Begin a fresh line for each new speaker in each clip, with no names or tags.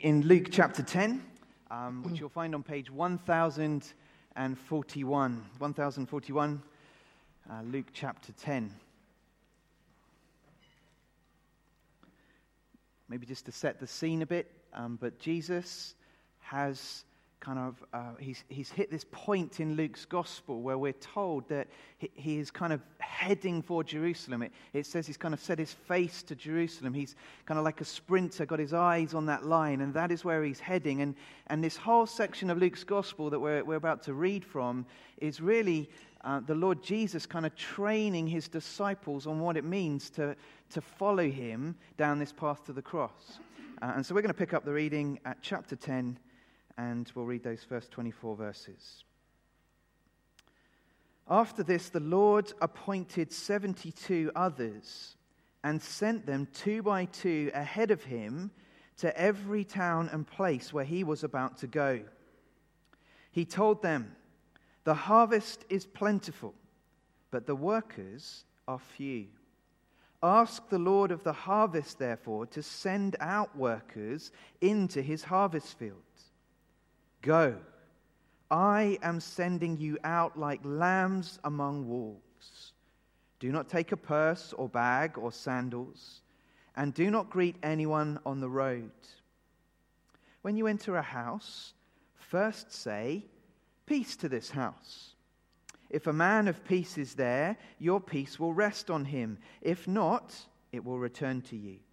in Luke chapter 10, which you'll find on page 1041. 1041, Luke chapter 10. Maybe just to set the scene a bit, but Jesus has he's hit this point in Luke's gospel where we're told that he is kind of heading for Jerusalem. It says he's kind of set his face to Jerusalem. He's kind of like a sprinter, got his eyes on that line, and that is where he's heading. And this whole section of Luke's gospel that we're about to read from is really the Lord Jesus kind of training his disciples on what it means to follow him down this path to the cross. And so we're going to pick up the reading at chapter 10, and we'll read those first 24 verses. After this, the Lord appointed 72 others and sent them 2 by 2 ahead of him to every town and place where he was about to go. He told them, "The harvest is plentiful, but the workers are few. Ask the Lord of the harvest, therefore, to send out workers into his harvest field. Go, I am sending you out like lambs among wolves. Do not take a purse or bag or sandals, and do not greet anyone on the road. When you enter a house, first say, 'Peace to this house.' If a man of peace is there, your peace will rest on him. If not, it will return to you.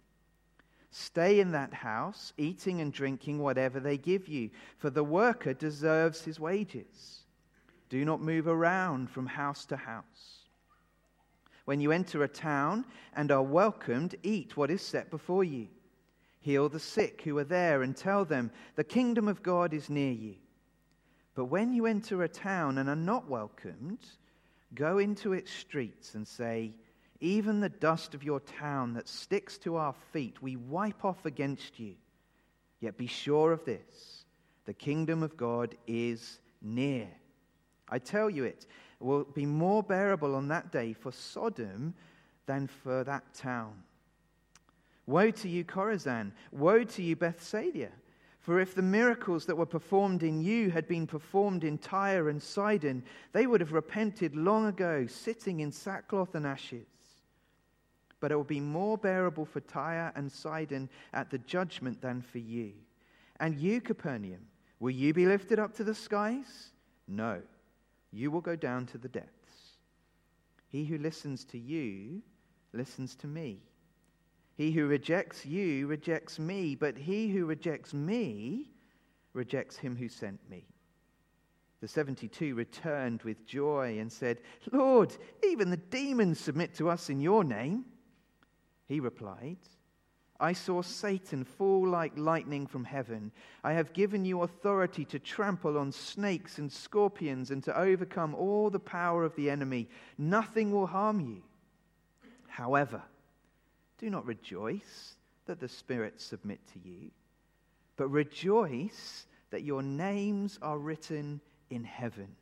Stay in that house, eating and drinking whatever they give you, for the worker deserves his wages. Do not move around from house to house. When you enter a town and are welcomed, eat what is set before you. Heal the sick who are there and tell them, 'The kingdom of God is near you.' But when you enter a town and are not welcomed, go into its streets and say, 'Even the dust of your town that sticks to our feet, we wipe off against you. Yet be sure of this, the kingdom of God is near. I tell you it will be more bearable on that day for Sodom than for that town. Woe to you, Chorazin! Woe to you, Bethsaida! For if the miracles that were performed in you had been performed in Tyre and Sidon, they would have repented long ago, sitting in sackcloth and ashes. But it will be more bearable for Tyre and Sidon at the judgment than for you. And you, Capernaum, will you be lifted up to the skies? No, you will go down to the depths. He who listens to you listens to me. He who rejects you rejects me, but he who rejects me rejects him who sent me." The 72 returned with joy and said, "Lord, even the demons submit to us in your name." He replied, "I saw Satan fall like lightning from heaven. I have given you authority to trample on snakes and scorpions and to overcome all the power of the enemy. Nothing will harm you. However, do not rejoice that the spirits submit to you, but rejoice that your names are written in heaven."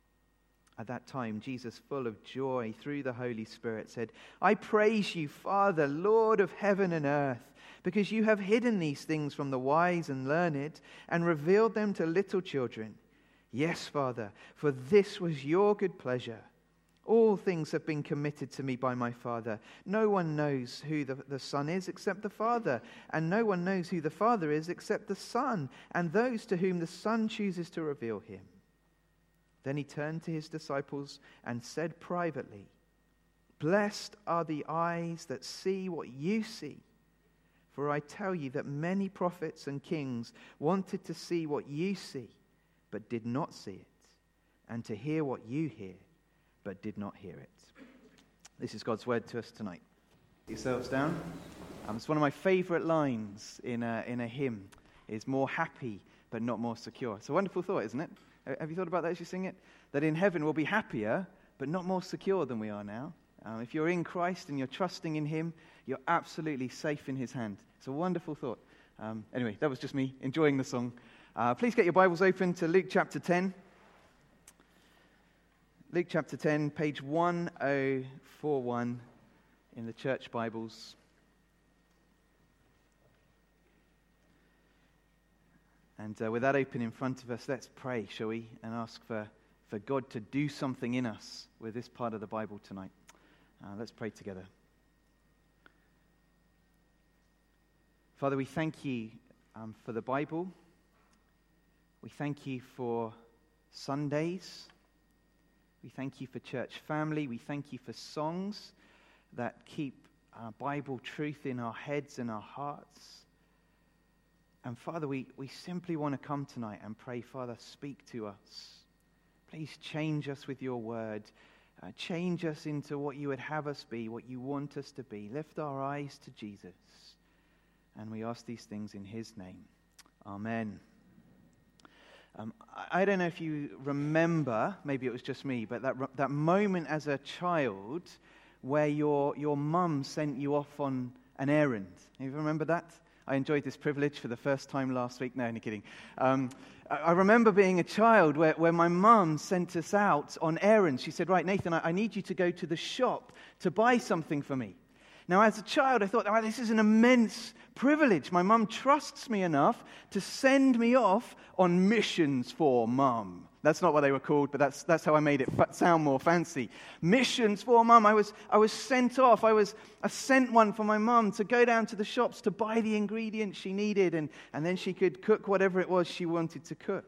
At that time, Jesus, full of joy through the Holy Spirit, said, "I praise you, Father, Lord of heaven and earth, because you have hidden these things from the wise and learned and revealed them to little children. Yes, Father, for this was your good pleasure. All things have been committed to me by my Father. No one knows who the Son is except the Father, and no one knows who the Father is except the Son, and those to whom the Son chooses to reveal him." Then he turned to his disciples and said privately, "Blessed are the eyes that see what you see. For I tell you that many prophets and kings wanted to see what you see, but did not see it, and to hear what you hear, but did not hear it." This is God's word to us tonight. Get yourselves down. It's one of my favorite lines in a hymn, is "more happy, but not more secure." It's a wonderful thought, isn't it? Have you thought about that as you sing it? That in heaven we'll be happier, but not more secure than we are now. If you're in Christ and you're trusting in him, you're absolutely safe in his hand. It's a wonderful thought. Anyway, that was just me enjoying the song. Please get your Bibles open to Luke chapter 10. Luke chapter 10, page 1041 in the church Bibles. And with that open in front of us, let's pray, shall we? And ask for God to do something in us with this part of the Bible tonight. Let's pray together. Father, we thank you for the Bible. We thank you for Sundays. We thank you for church family. We thank you for songs that keep Bible truth in our heads and our hearts. And Father, we simply want to come tonight and pray, Father, speak to us. Please change us with your word. Change us into what you would have us be, what you want us to be. Lift our eyes to Jesus. And we ask these things in his name. Amen. I don't know if you remember, maybe it was just me, but that moment as a child where your mum sent you off on an errand. You remember that? I enjoyed this privilege for the first time last week. No, only kidding. I remember being a child where my mum sent us out on errands. She said, right, Nathan, I need you to go to the shop to buy something for me. Now, as a child, I thought, oh, this is an immense privilege. My mum trusts me enough to send me off on missions for mum. That's not what they were called, but that's how I made it sound more fancy. Missions for mum. I was sent off. I sent one for my mum to go down to the shops to buy the ingredients she needed, and then she could cook whatever it was she wanted to cook.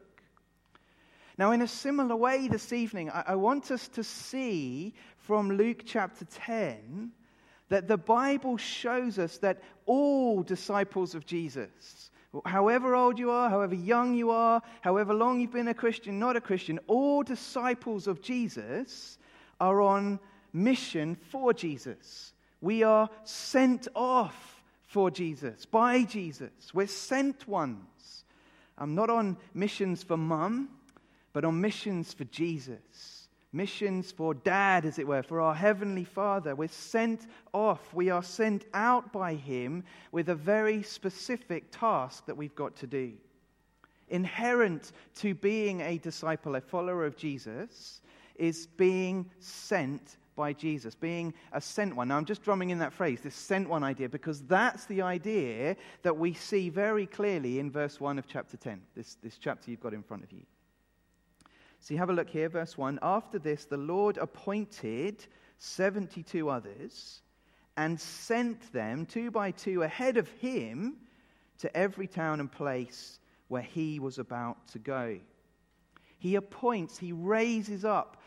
Now, in a similar way this evening, I want us to see from Luke chapter 10 that the Bible shows us that all disciples of Jesus, however old you are, however young you are, however long you've been a Christian, not a Christian, all disciples of Jesus are on mission for Jesus. We are sent off for Jesus, by Jesus. We're sent ones. Not on missions for mum, but on missions for Jesus. Missions for Dad, as it were, for our Heavenly Father. We're sent off. We are sent out by him with a very specific task that we've got to do. Inherent to being a disciple, a follower of Jesus, is being sent by Jesus, being a sent one. Now, I'm just drumming in that phrase, this sent one idea, because that's the idea that we see very clearly in verse 1 of chapter 10, this chapter you've got in front of you. So you have a look here, verse 1. After this, the Lord appointed 72 others and sent them 2 by 2 ahead of him to every town and place where he was about to go. He appoints, he raises up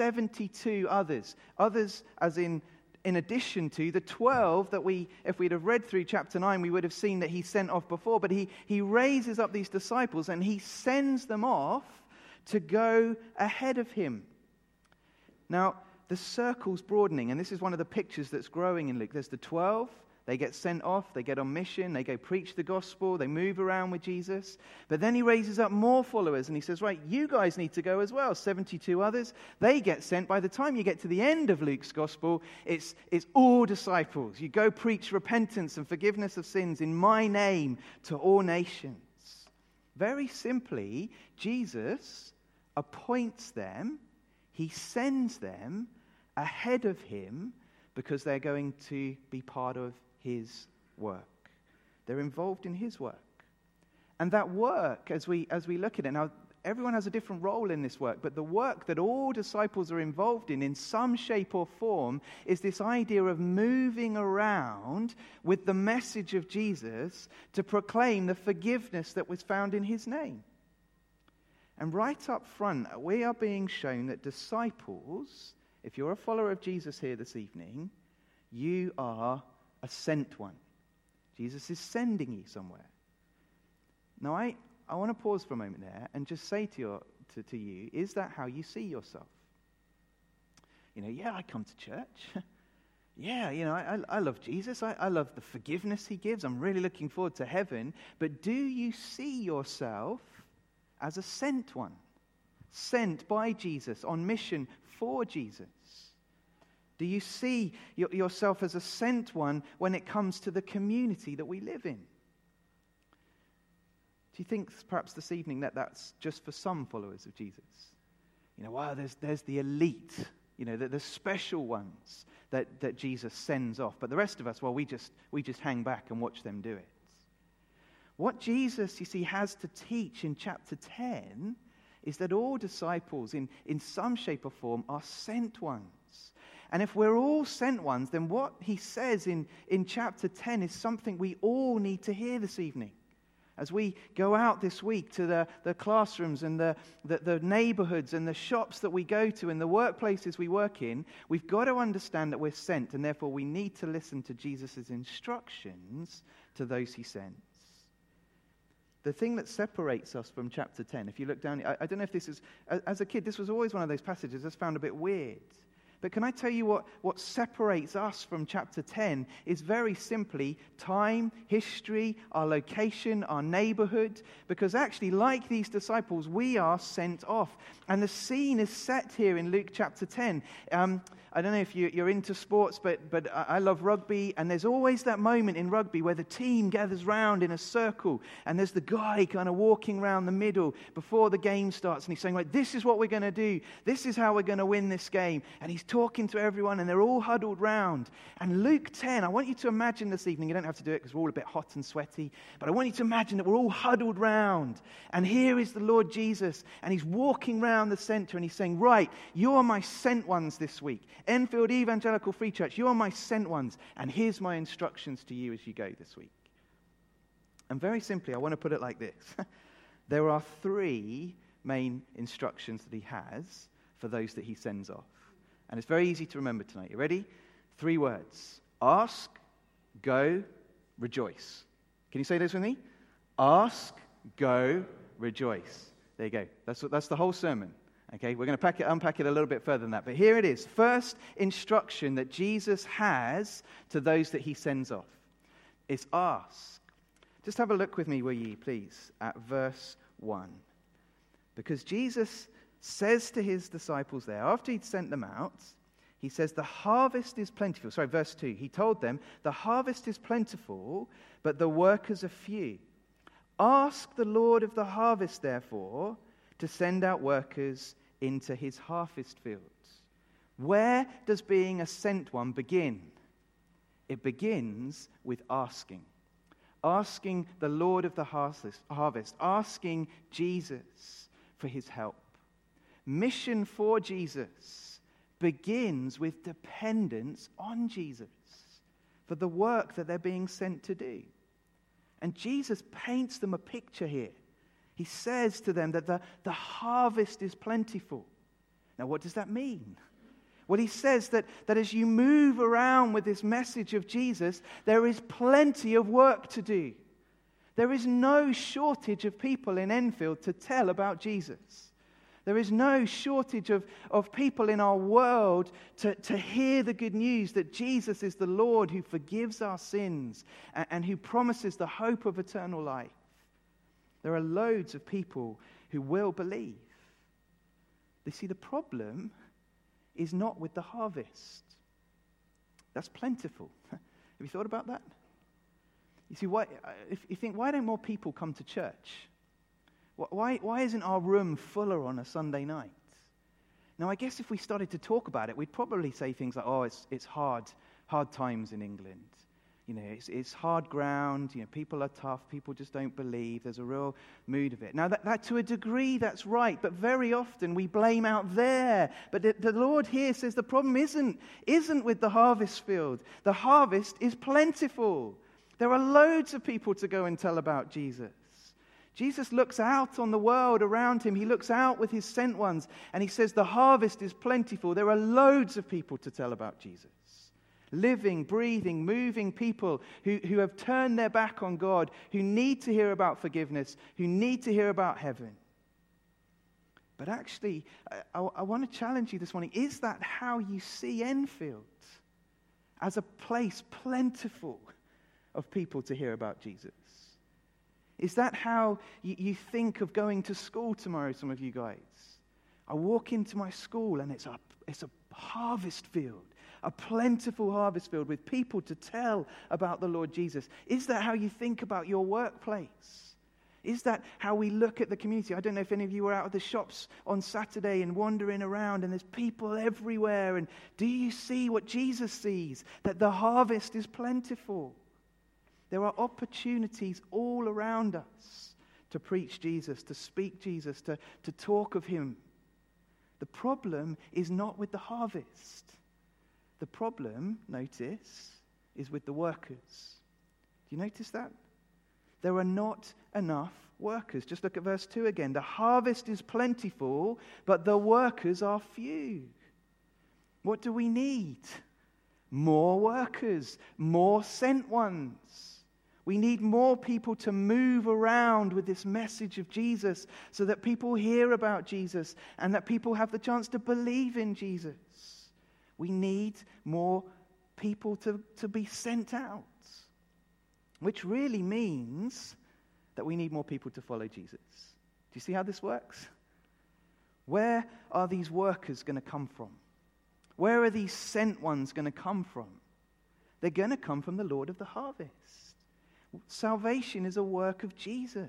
72 others. Others as in addition to the 12 that if we'd have read through chapter 9, we would have seen that he sent off before. But he raises up these disciples and he sends them off to go ahead of him. Now, the circle's broadening, and this is one of the pictures that's growing in Luke. There's the 12, they get sent off, they get on mission, they go preach the gospel, they move around with Jesus. But then he raises up more followers, and he says, right, you guys need to go as well. 72 others, they get sent. By the time you get to the end of Luke's gospel, it's all disciples. You go preach repentance and forgiveness of sins in my name to all nations. Very simply, Jesus appoints them, he sends them ahead of him because they're going to be part of his work. They're involved in his work. And that work, as we look at it, now everyone has a different role in this work, but the work that all disciples are involved in some shape or form, is this idea of moving around with the message of Jesus to proclaim the forgiveness that was found in his name. And right up front, we are being shown that disciples, if you're a follower of Jesus here this evening, you are a sent one. Jesus is sending you somewhere. Now, I want to pause for a moment there and just say to you, is that how you see yourself? I come to church. I love Jesus. I love the forgiveness he gives. I'm really looking forward to heaven. But do you see yourself as a sent one? Sent by Jesus, on mission for Jesus? Do you see yourself as a sent one when it comes to the community that we live in? Do you think perhaps this evening that's just for some followers of Jesus? There's the elite, the special ones that Jesus sends off. But the rest of us, we just hang back and watch them do it. What Jesus, you see, has to teach in chapter 10 is that all disciples, in some shape or form, are sent ones. And if we're all sent ones, then what he says in chapter 10 is something we all need to hear this evening. As we go out this week to the classrooms and the neighborhoods and the shops that we go to and the workplaces we work in, we've got to understand that we're sent, and therefore we need to listen to Jesus' instructions to those he sends. The thing that separates us from chapter 10, if you look down, I don't know if this is, as a kid, this was always one of those passages I just found a bit weird. But can I tell you what separates us from chapter 10 is very simply time, history, our location, our neighborhood. Because actually, like these disciples, we are sent off. And the scene is set here in Luke chapter 10. I don't know if you're into sports, but I love rugby. And there's always that moment in rugby where the team gathers round in a circle. And there's the guy kind of walking around the middle before the game starts. And he's saying, right, this is what we're going to do. This is how we're going to win this game. And he's talking to everyone, and they're all huddled round. And Luke 10, I want you to imagine this evening, you don't have to do it because we're all a bit hot and sweaty, but I want you to imagine that we're all huddled round, and here is the Lord Jesus, and he's walking round the center, and he's saying, right, you are my sent ones this week. Enfield Evangelical Free Church, you are my sent ones, and here's my instructions to you as you go this week. And very simply, I want to put it like this. There are 3 main instructions that he has for those that he sends off. And it's very easy to remember tonight. You ready? 3 words. Ask, go, rejoice. Can you say those with me? Ask, go, rejoice. There you go. That's the whole sermon. Okay, we're going to unpack it a little bit further than that. But here it is. First instruction that Jesus has to those that he sends off is ask. Just have a look with me, will you, please, at verse 1. Because Jesus says to his disciples there, after he'd sent them out, he says, the harvest is plentiful. Sorry, verse 2. He told them, the harvest is plentiful, but the workers are few. Ask the Lord of the harvest, therefore, to send out workers into his harvest fields. Where does being a sent one begin? It begins with asking. Asking the Lord of the harvest. Asking Jesus for his help. Mission for Jesus begins with dependence on Jesus for the work that they're being sent to do. And Jesus paints them a picture here. He says to them that the harvest is plentiful. Now, what does that mean? Well, he says that as you move around with this message of Jesus, there is plenty of work to do. There is no shortage of people in Enfield to tell about Jesus. There is no shortage of people in our world to hear the good news that Jesus is the Lord who forgives our sins and who promises the hope of eternal life. There are loads of people who will believe. You see, the problem is not with the harvest. That's plentiful. Have you thought about that? You see, if you think, why don't more people come to church? Why isn't our room fuller on a Sunday night? Now, I guess if we started to talk about it, we'd probably say things like, oh, it's hard times in England. You know, it's hard ground. You know, people are tough. People just don't believe. There's a real mood of it. Now, that to a degree, that's right. But very often we blame out there. But the Lord here says the problem isn't with the harvest field. The harvest is plentiful. There are loads of people to go and tell about Jesus. Jesus looks out on the world around him. He looks out with his sent ones. And he says the harvest is plentiful. There are loads of people to tell about Jesus. Living, breathing, moving people who have turned their back on God, who need to hear about forgiveness, who need to hear about heaven. But actually, I want to challenge you this morning. Is that how you see Enfield? As a place plentiful of people to hear about Jesus? Is that how you think of going to school tomorrow, some of you guys? I walk into my school and it's a harvest field. A plentiful harvest field with people to tell about the Lord Jesus. Is that how you think about your workplace? Is that how we look at the community? I don't know if any of you were out at the shops on Saturday and wandering around and there's people everywhere. And do you see what Jesus sees? That the harvest is plentiful. There are opportunities all around us to preach Jesus, to speak Jesus, to talk of him. The problem is not with the harvest. The problem, notice, is with the workers. Do you notice that? There are not enough workers. Just look at verse 2 again. The harvest is plentiful, but the workers are few. What do we need? More workers, more sent ones. We need more people to move around with this message of Jesus so that people hear about Jesus and that people have the chance to believe in Jesus. We need more people to be sent out, which really means that we need more people to follow Jesus. Do you see how this works? Where are these workers going to come from? Where are these sent ones going to come from? They're going to come from the Lord of the harvest. Salvation is a work of Jesus.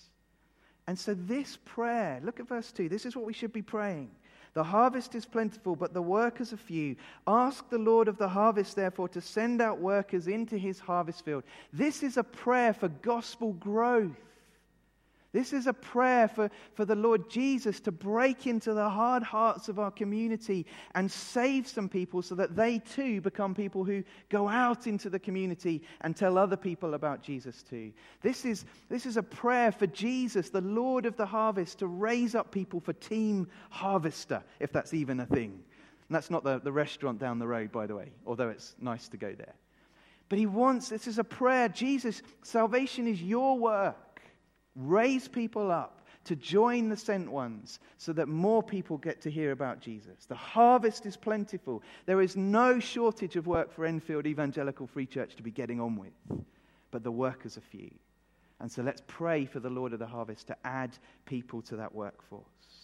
And so this prayer, look at verse 2, this is what we should be praying. The harvest is plentiful, but the workers are few. Ask the Lord of the harvest, therefore, to send out workers into his harvest field. This is a prayer for gospel growth. This is a prayer for the Lord Jesus to break into the hard hearts of our community and save some people so that they too become people who go out into the community and tell other people about Jesus too. This is a prayer for Jesus, the Lord of the harvest, to raise up people for Team Harvester, if that's even a thing. And that's not the restaurant down the road, by the way, although it's nice to go there. But this is a prayer. Jesus, salvation is your work. Raise people up to join the sent ones so that more people get to hear about Jesus. The harvest is plentiful. There is no shortage of work for Enfield Evangelical Free Church to be getting on with, but the workers are few. And so let's pray for the Lord of the harvest to add people to that workforce.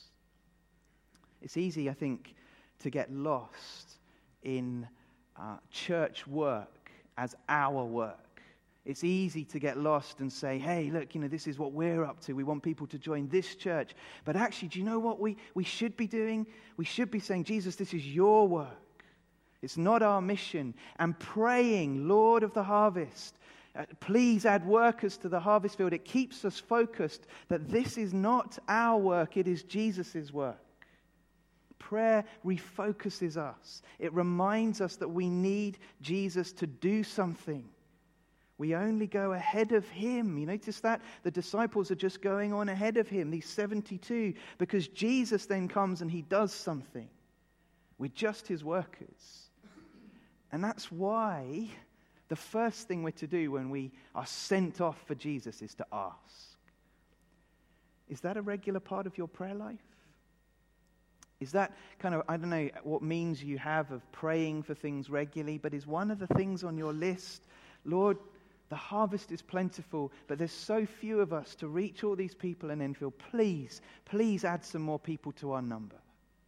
It's easy, I think, to get lost in church work as our work. It's easy to get lost and say, hey, look, this is what we're up to. We want people to join this church. But actually, do you know what we should be doing? We should be saying, Jesus, this is your work. It's not our mission. And praying, Lord of the harvest, please add workers to the harvest field. It keeps us focused that this is not our work, it is Jesus' work. Prayer refocuses us. It reminds us that we need Jesus to do something. We only go ahead of him. You notice that? The disciples are just going on ahead of him, these 72, because Jesus then comes and he does something. We're just his workers. And that's why the first thing we're to do when we are sent off for Jesus is to ask. Is that a regular part of your prayer life? Is that kind of, I don't know what means you have of praying for things regularly, but is one of the things on your list, Lord, the harvest is plentiful, but there's so few of us to reach all these people in Enfield. Please add some more people to our number.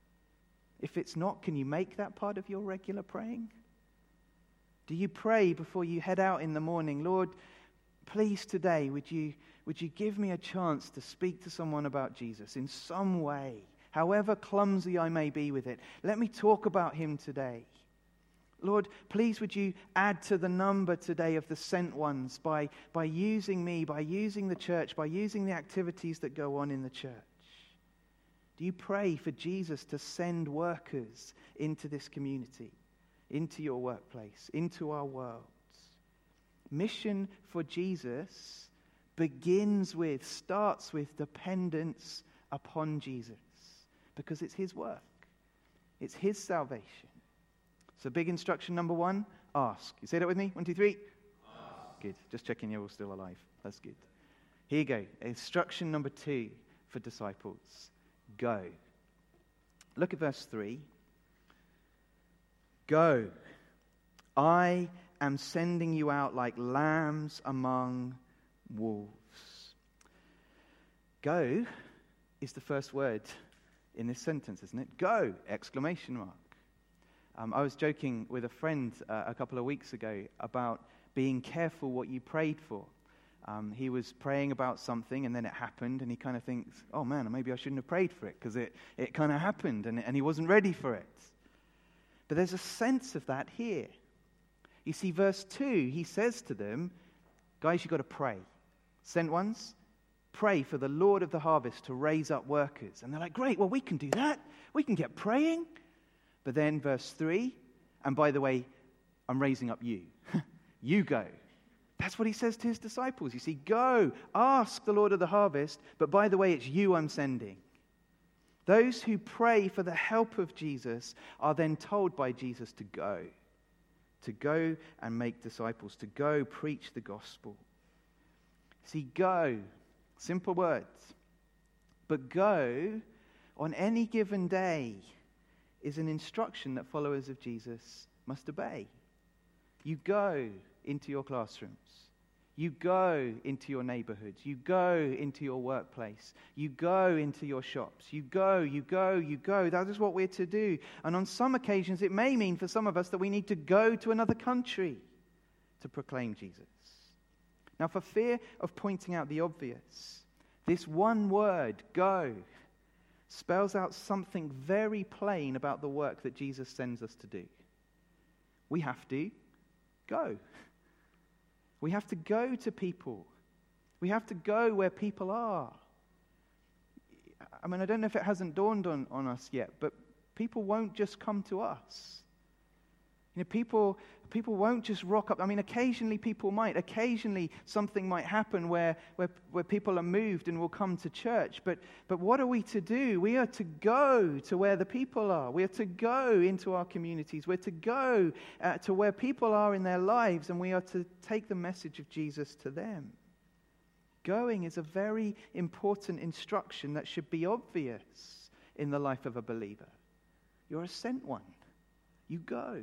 If it's not, can you make that part of your regular praying? Do you pray before you head out in the morning, Lord, please today, would you give me a chance to speak to someone about Jesus in some way, however clumsy I may be with it. Let me talk about him today. Lord, please would you add to the number today of the sent ones by using me, by using the church, by using the activities that go on in the church. Do you pray for Jesus to send workers into this community, into your workplace, into our world? Mission for Jesus starts with dependence upon Jesus, because it's his work. It's his salvation. So big instruction number 1, ask. You say that with me? 1, 2, 3. Ask. Good. Just checking you're all still alive. That's good. Here you go. Instruction number 2 for disciples. Go. Look at verse 3. Go. I am sending you out like lambs among wolves. Go is the first word in this sentence, isn't it? Go! Exclamation mark. I was joking with a friend a couple of weeks ago about being careful what you prayed for. He was praying about something and then it happened and he kind of thinks, oh man, maybe I shouldn't have prayed for it because it kind of happened and he wasn't ready for it. But there's a sense of that here. You see, verse 2, he says to them, Guys, you've got to pray. Sent ones, pray for the Lord of the harvest to raise up workers. And they're like, great, well, we can do that. We can get praying. But then verse 3, and by the way, I'm raising up you. You go. That's what he says to his disciples. You see, go, ask the Lord of the harvest, but by the way, it's you I'm sending. Those who pray for the help of Jesus are then told by Jesus to go and make disciples, to go preach the gospel. See, go, simple words, but go on any given day is an instruction that followers of Jesus must obey. You go into your classrooms. You go into your neighborhoods. You go into your workplace. You go into your shops. You go. That is what we're to do. And on some occasions, it may mean for some of us that we need to go to another country to proclaim Jesus. Now, for fear of pointing out the obvious, this one word, go, spells out something very plain about the work that Jesus sends us to do. We have to go. We have to go to people. We have to go where people are. I mean, I don't know if it hasn't dawned on us yet, but people won't just come to us. You know, people won't just rock up. I mean, occasionally people might. Occasionally something might happen where people are moved and will come to church. But what are we to do? We are to go to where the people are. We are to go into our communities. We're to go to where people are in their lives, and we are to take the message of Jesus to them. Going is a very important instruction that should be obvious in the life of a believer. You're a sent one. You go.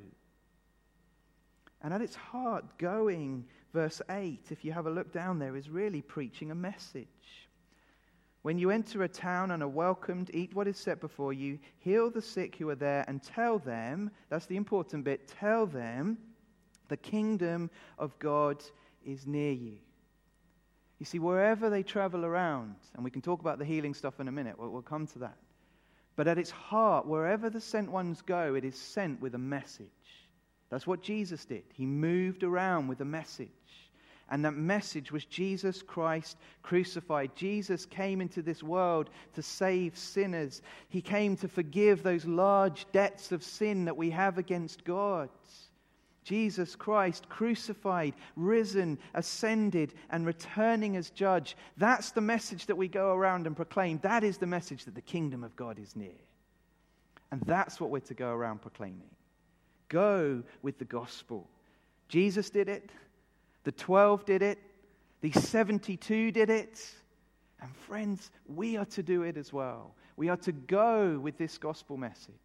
And at its heart, going, verse 8, if you have a look down there, is really preaching a message. When you enter a town and are welcomed, eat what is set before you, heal the sick who are there, and tell them, that's the important bit, tell them the kingdom of God is near you. You see, wherever they travel around, and we can talk about the healing stuff in a minute, we'll come to that. But at its heart, wherever the sent ones go, it is sent with a message. That's what Jesus did. He moved around with a message. And that message was Jesus Christ crucified. Jesus came into this world to save sinners. He came to forgive those large debts of sin that we have against God. Jesus Christ crucified, risen, ascended, and returning as judge. That's the message that we go around and proclaim. That is the message that the kingdom of God is near. And that's what we're to go around proclaiming. Go with the gospel. Jesus did it. The 12 did it. The 72 did it. And friends, we are to do it as well. We are to go with this gospel message.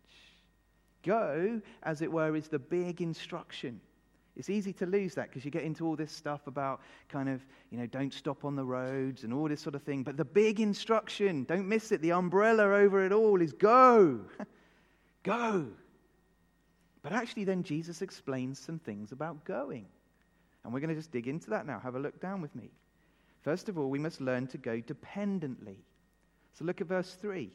Go, as it were, is the big instruction. It's easy to lose that because you get into all this stuff about kind of, don't stop on the roads and all this sort of thing. But the big instruction, don't miss it, the umbrella over it all is go. Go. But actually then Jesus explains some things about going. And we're going to just dig into that now. Have a look down with me. First of all, we must learn to go dependently. So look at verse 3.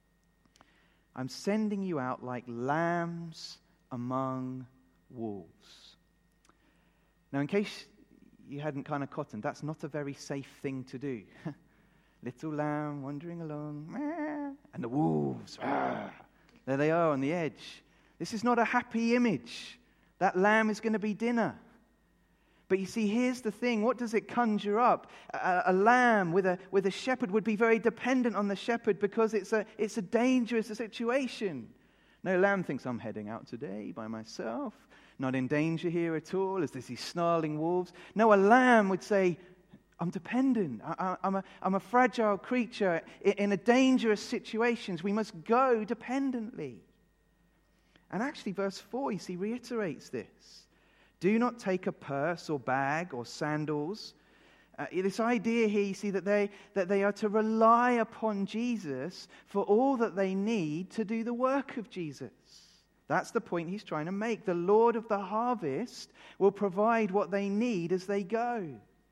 I'm sending you out like lambs among wolves. Now, in case you hadn't kind of cottoned, that's not a very safe thing to do. Little lamb wandering along, and the wolves, there they are on the edge. This is not a happy image. That lamb is going to be dinner. But you see, here's the thing. What does it conjure up? A lamb with a shepherd would be very dependent on the shepherd because it's a dangerous situation. No lamb thinks, I'm heading out today by myself, not in danger here at all, as there's these snarling wolves. No, a lamb would say, I'm dependent. I'm a fragile creature in a dangerous situations. We must go dependently. And actually, verse 4, you see, reiterates this. Do not take a purse or bag or sandals. This idea here, you see, that they are to rely upon Jesus for all that they need to do the work of Jesus. That's the point he's trying to make. The Lord of the harvest will provide what they need as they go.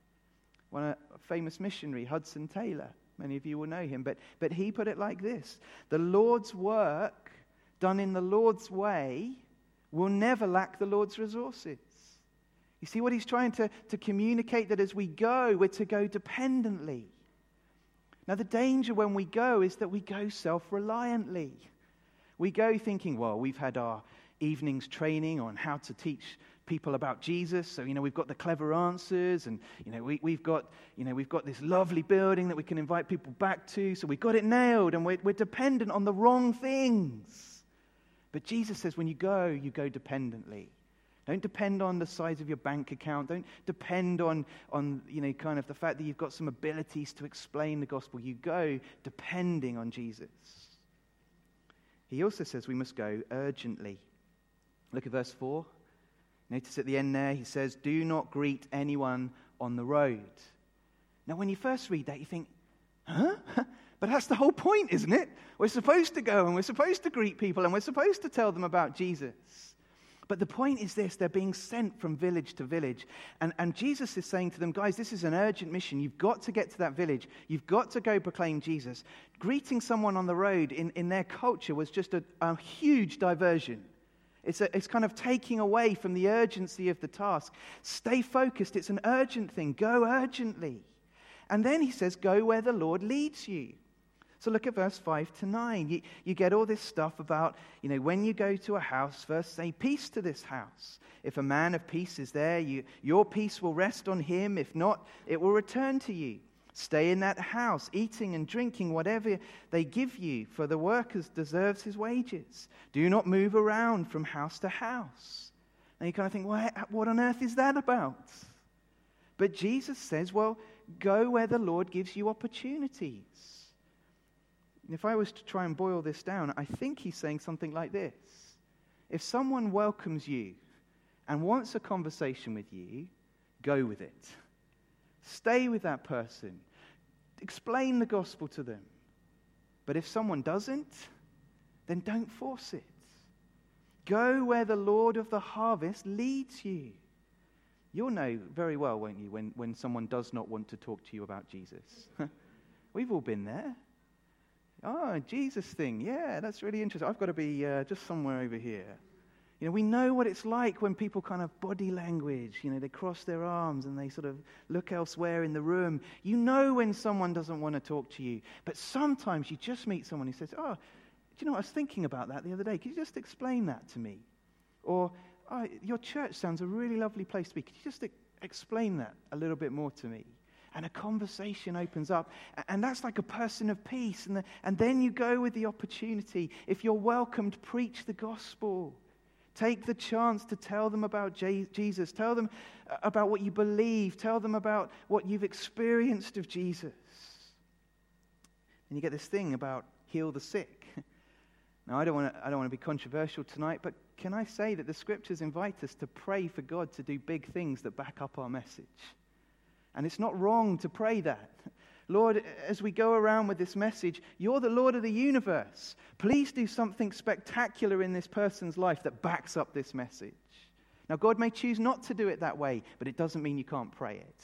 A famous missionary, Hudson Taylor, many of you will know him, but he put it like this. The Lord's work done in the Lord's way will never lack the Lord's resources. You see what he's trying to communicate? That as we go, we're to go dependently. Now, the danger when we go is that we go self-reliantly. We go thinking, well, we've had our evenings training on how to teach people about Jesus. So, we've got the clever answers, and, we've got this lovely building that we can invite people back to. So we've got it nailed, and we're dependent on the wrong things. But Jesus says when you go dependently. Don't depend on the size of your bank account. Don't depend on kind of the fact that you've got some abilities to explain the gospel. You go depending on Jesus. He also says we must go urgently. Look at verse 4. Notice at the end there, he says, do not greet anyone on the road. Now, when you first read that, you think, huh? But that's the whole point, isn't it? We're supposed to go and we're supposed to greet people and we're supposed to tell them about Jesus. But the point is this, they're being sent from village to village. And Jesus is saying to them, guys, this is an urgent mission. You've got to get to that village. You've got to go proclaim Jesus. Greeting someone on the road in their culture was just a huge diversion. It's kind of taking away from the urgency of the task. Stay focused. It's an urgent thing. Go urgently. And then he says, go where the Lord leads you. So look at verse 5 to 9. You get all this stuff about, when you go to a house, first say peace to this house. If a man of peace is there, your peace will rest on him. If not, it will return to you. Stay in that house, eating and drinking whatever they give you, for the worker deserves his wages. Do not move around from house to house. And you kind of think, well, what on earth is that about? But Jesus says, well, go where the Lord gives you opportunities. If I was to try and boil this down, I think he's saying something like this. If someone welcomes you and wants a conversation with you, go with it. Stay with that person. Explain the gospel to them. But if someone doesn't, then don't force it. Go where the Lord of the harvest leads you. You'll know very well, won't you, when someone does not want to talk to you about Jesus. We've all been there. Oh, Jesus thing. Yeah, that's really interesting. I've got to be just somewhere over here. We know what it's like when people kind of body language, they cross their arms and they sort of look elsewhere in the room. You know when someone doesn't want to talk to you. But sometimes you just meet someone who says, oh, do you know, I was thinking about that the other day. Could you just explain that to me? Or, oh, your church sounds a really lovely place to be. Could you just explain that a little bit more to me? And a conversation opens up. And that's like a person of peace. And then you go with the opportunity. If you're welcomed, preach the gospel. Take the chance to tell them about Jesus. Tell them about what you believe. Tell them about what you've experienced of Jesus. And you get this thing about heal the sick. Now, I don't want to be controversial tonight, but can I say that the scriptures invite us to pray for God to do big things that back up our message? And it's not wrong to pray that. Lord, as we go around with this message, you're the Lord of the universe. Please do something spectacular in this person's life that backs up this message. Now, God may choose not to do it that way, but it doesn't mean you can't pray it.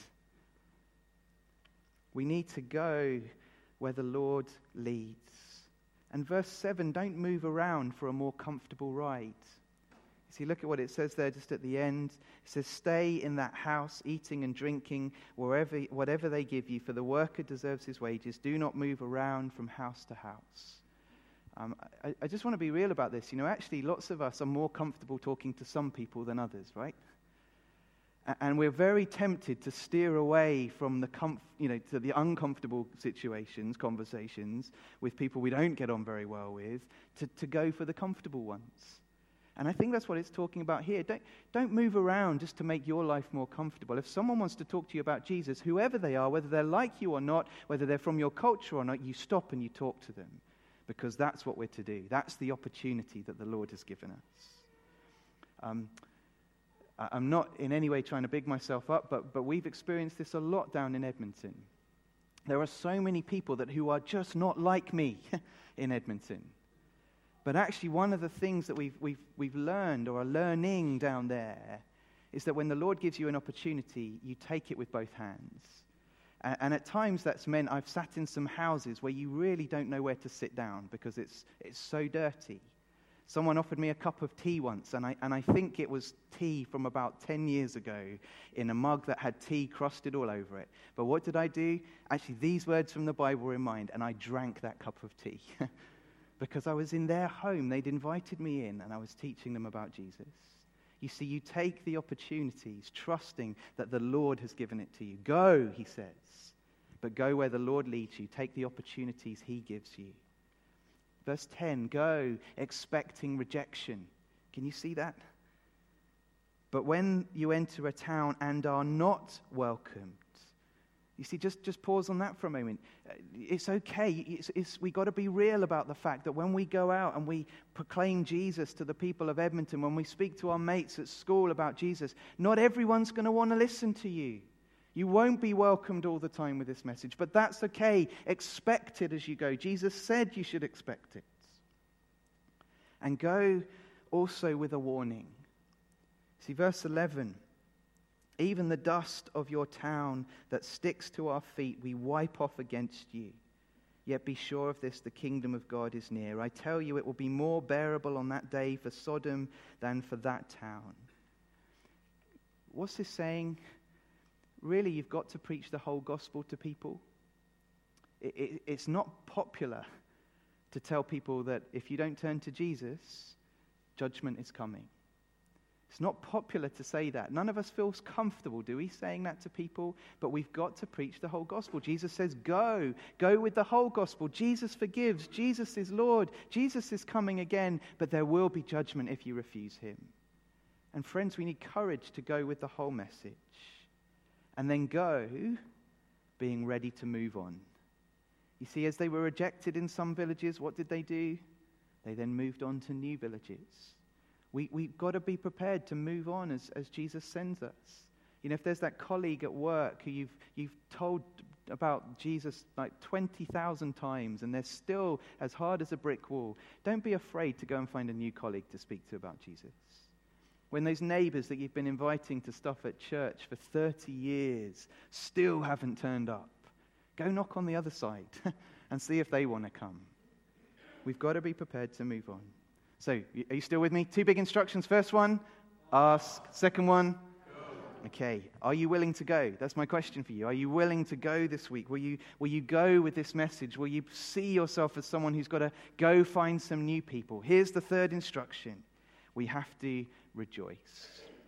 We need to go where the Lord leads. And verse 7, don't move around for a more comfortable ride. See, look at what it says there just at the end. It says, stay in that house, eating and drinking, whatever they give you, for the worker deserves his wages. Do not move around from house to house. I just want to be real about this. Actually, lots of us are more comfortable talking to some people than others, right? And we're very tempted to steer away from to the uncomfortable situations, conversations with people we don't get on very well with, to go for the comfortable ones. And I think that's what it's talking about here. Don't move around just to make your life more comfortable. If someone wants to talk to you about Jesus, whoever they are, whether they're like you or not, whether they're from your culture or not, you stop and you talk to them. Because that's what we're to do. That's the opportunity that the Lord has given us. I'm not in any way trying to big myself up, but we've experienced this a lot down in Edmonton. There are so many people who are just not like me in Edmonton. But actually, one of the things that we've learned or are learning down there is that when the Lord gives you an opportunity, you take it with both hands. And at times that's meant I've sat in some houses where you really don't know where to sit down because it's so dirty. Someone offered me a cup of tea once, and I think it was tea from about 10 years ago in a mug that had tea crusted all over it. But what did I do? Actually, these words from the Bible were in mind, and I drank that cup of tea. Because I was in their home. They'd invited me in, and I was teaching them about Jesus. You see, you take the opportunities, trusting that the Lord has given it to you. Go, he says, but go where the Lord leads you. Take the opportunities he gives you. Verse 10, go expecting rejection. Can you see that? But when you enter a town and are not welcomed, you see, just pause on that for a moment. It's okay. We got to be real about the fact that when we go out and we proclaim Jesus to the people of Edmonton, when we speak to our mates at school about Jesus, not everyone's going to want to listen to you. You won't be welcomed all the time with this message, but that's okay. Expect it as you go. Jesus said you should expect it. And go also with a warning. See, verse 11. Even the dust of your town that sticks to our feet, we wipe off against you. Yet be sure of this, the kingdom of God is near. I tell you, it will be more bearable on that day for Sodom than for that town. What's this saying? Really, you've got to preach the whole gospel to people. It's not popular to tell people that if you don't turn to Jesus, judgment is coming. It's not popular to say that. None of us feels comfortable, do we, saying that to people? But we've got to preach the whole gospel. Jesus says, go with the whole gospel. Jesus forgives. Jesus is Lord. Jesus is coming again, but there will be judgment if you refuse him. And friends, we need courage to go with the whole message. And then go being ready to move on. You see, as they were rejected in some villages, what did they do? They then moved on to new villages. We've got to be prepared to move on as Jesus sends us. You know, if there's that colleague at work who you've told about Jesus like 20,000 times and they're still as hard as a brick wall, don't be afraid to go and find a new colleague to speak to about Jesus. When those neighbors that you've been inviting to stuff at church for 30 years still haven't turned up, go knock on the other side and see if they want to come. We've got to be prepared to move on. So, are you still with me? 2 big instructions. First one, ask. Second one, go. Okay. Are you willing to go? That's my question for you. Are you willing to go this week? Will you go with this message? Will you see yourself as someone who's got to go find some new people? Here's the third instruction. We have to rejoice.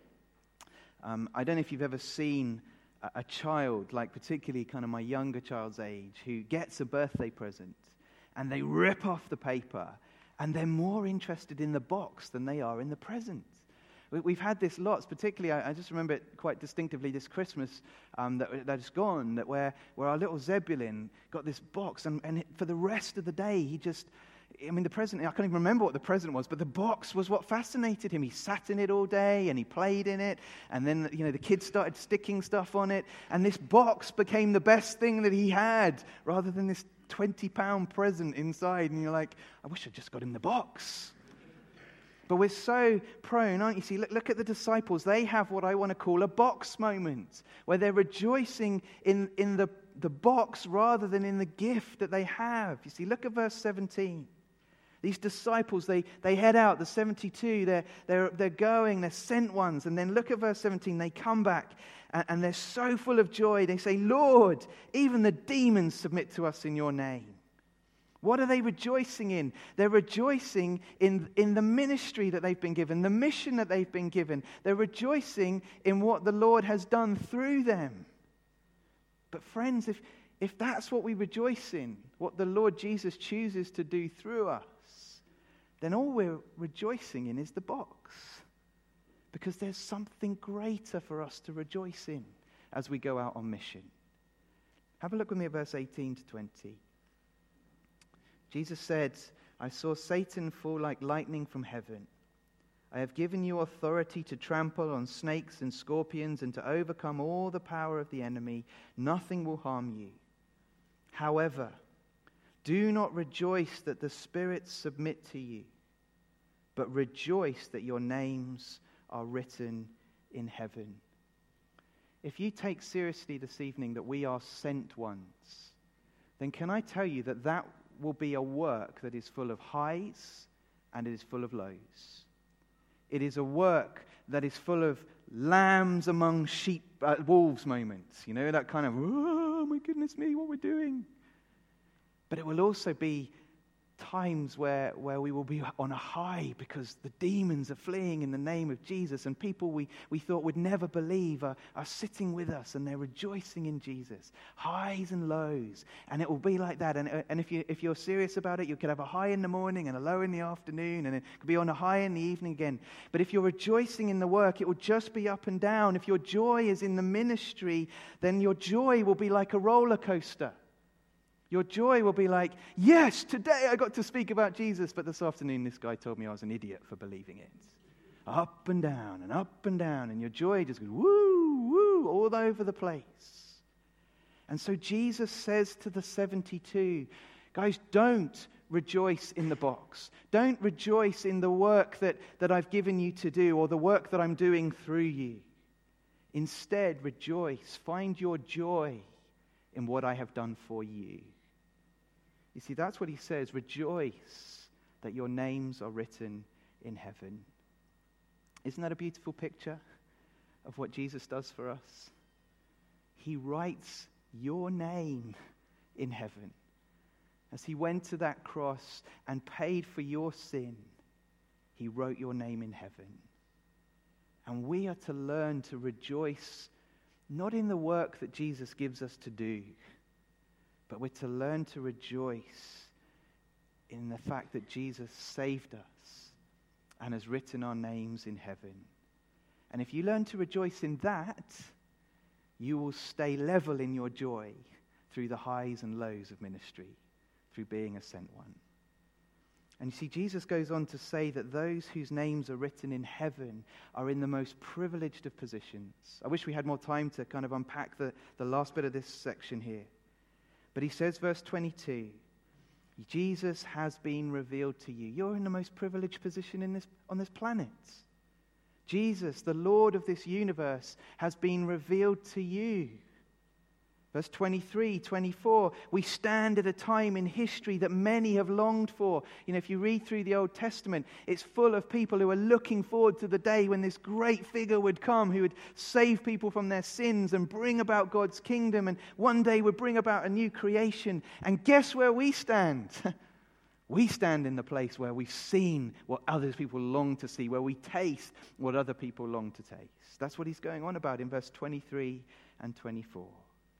I don't know if you've ever seen a child, like particularly kind of my younger child's age, who gets a birthday present and they rip off the paper and they're more interested in the box than they are in the present. We've had this lots, particularly, I just remember it quite distinctively this Christmas that's gone, that where our little Zebulun got this box, and for the rest of the day, the present, I can't even remember what the present was, but the box was what fascinated him. He sat in it all day, and he played in it, and then, the kids started sticking stuff on it, and this box became the best thing that he had, rather than this 20-pound present inside, and you're like, I wish I'd just got him the box. But we're so prone, aren't you? See, look at the disciples. They have what I want to call a box moment, where they're rejoicing in the box rather than in the gift that they have. You see, look at verse 17. These disciples, they head out, the 72, they're going, they're sent ones. And then look at verse 17, they come back, and they're so full of joy. They say, Lord, even the demons submit to us in your name. What are they rejoicing in? They're rejoicing in the ministry that they've been given, the mission that they've been given. They're rejoicing in what the Lord has done through them. But friends, if that's what we rejoice in, what the Lord Jesus chooses to do through us, then all we're rejoicing in is the box. Because there's something greater for us to rejoice in as we go out on mission. Have a look with me at verse 18 to 20. Jesus said, I saw Satan fall like lightning from heaven. I have given you authority to trample on snakes and scorpions and to overcome all the power of the enemy. Nothing will harm you. However, do not rejoice that the spirits submit to you, but rejoice that your names are written in heaven. If you take seriously this evening that we are sent ones, then can I tell you that will be a work that is full of highs and it is full of lows. It is a work that is full of lambs among wolves moments. You know, that kind of, oh my goodness me, what we're doing. But it will also be times where we will be on a high because the demons are fleeing in the name of Jesus, and people we thought would never believe are sitting with us, and they're rejoicing in Jesus. Highs and lows, and it will be like that. And if you're serious about it, you could have a high in the morning and a low in the afternoon, and it could be on a high in the evening again. But if you're rejoicing in the work, it will just be up and down. If your joy is in the ministry, then your joy will be like a roller coaster. Your joy will be like, yes, today I got to speak about Jesus, but this afternoon this guy told me I was an idiot for believing it. Up and down and up and down, and your joy just goes woo, woo, all over the place. And so Jesus says to the 72, guys, don't rejoice in the box. Don't rejoice in the work that I've given you to do or the work that I'm doing through you. Instead, rejoice. Find your joy in what I have done for you. You see, that's what he says. Rejoice that your names are written in heaven. Isn't that a beautiful picture of what Jesus does for us? He writes your name in heaven. As he went to that cross and paid for your sin, he wrote your name in heaven. And we are to learn to rejoice not in the work that Jesus gives us to do, but we're to learn to rejoice in the fact that Jesus saved us and has written our names in heaven. And if you learn to rejoice in that, you will stay level in your joy through the highs and lows of ministry, through being a sent one. And you see, Jesus goes on to say that those whose names are written in heaven are in the most privileged of positions. I wish we had more time to kind of unpack the last bit of this section here. But he says, verse 22, Jesus has been revealed to you. You're in the most privileged position on this planet. Jesus, the Lord of this universe, has been revealed to you. Verse 23, 24, we stand at a time in history that many have longed for. You know, if you read through the Old Testament, it's full of people who are looking forward to the day when this great figure would come who would save people from their sins and bring about God's kingdom, and one day would bring about a new creation. And guess where we stand? We stand in the place where we've seen what other people long to see, where we taste what other people long to taste. That's what he's going on about in verse 23 and 24.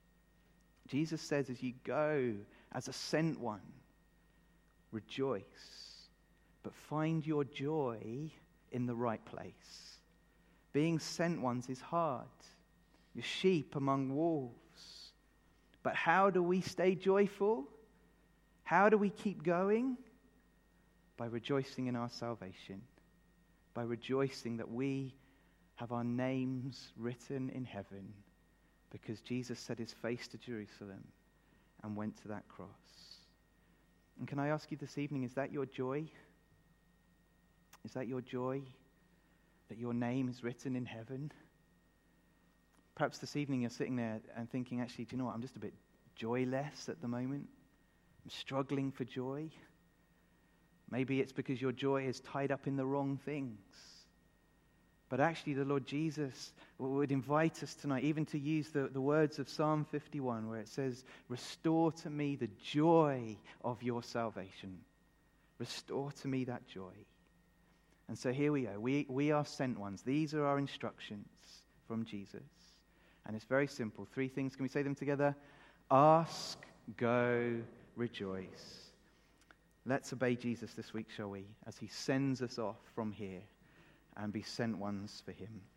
Jesus says, as you go as a sent one, rejoice, but find your joy in the right place. Being sent ones is hard. You're sheep among wolves. But how do we stay joyful? How do we keep going? By rejoicing in our salvation. By rejoicing that we have our names written in heaven, because Jesus set his face to Jerusalem and went to that cross. And can I ask you this evening, is that your joy? Is that your joy? That your name is written in heaven? Perhaps this evening you're sitting there and thinking, actually, do you know what? I'm just a bit joyless at the moment. I'm struggling for joy. Maybe it's because your joy is tied up in the wrong things. But actually, the Lord Jesus would invite us tonight even to use the words of Psalm 51, where it says, restore to me the joy of your salvation. Restore to me that joy. And so here we go. We are sent ones. These are our instructions from Jesus. And it's very simple. 3 things. Can we say them together? Ask, go, rejoice. Let's obey Jesus this week, shall we? As he sends us off from here and be sent ones for him.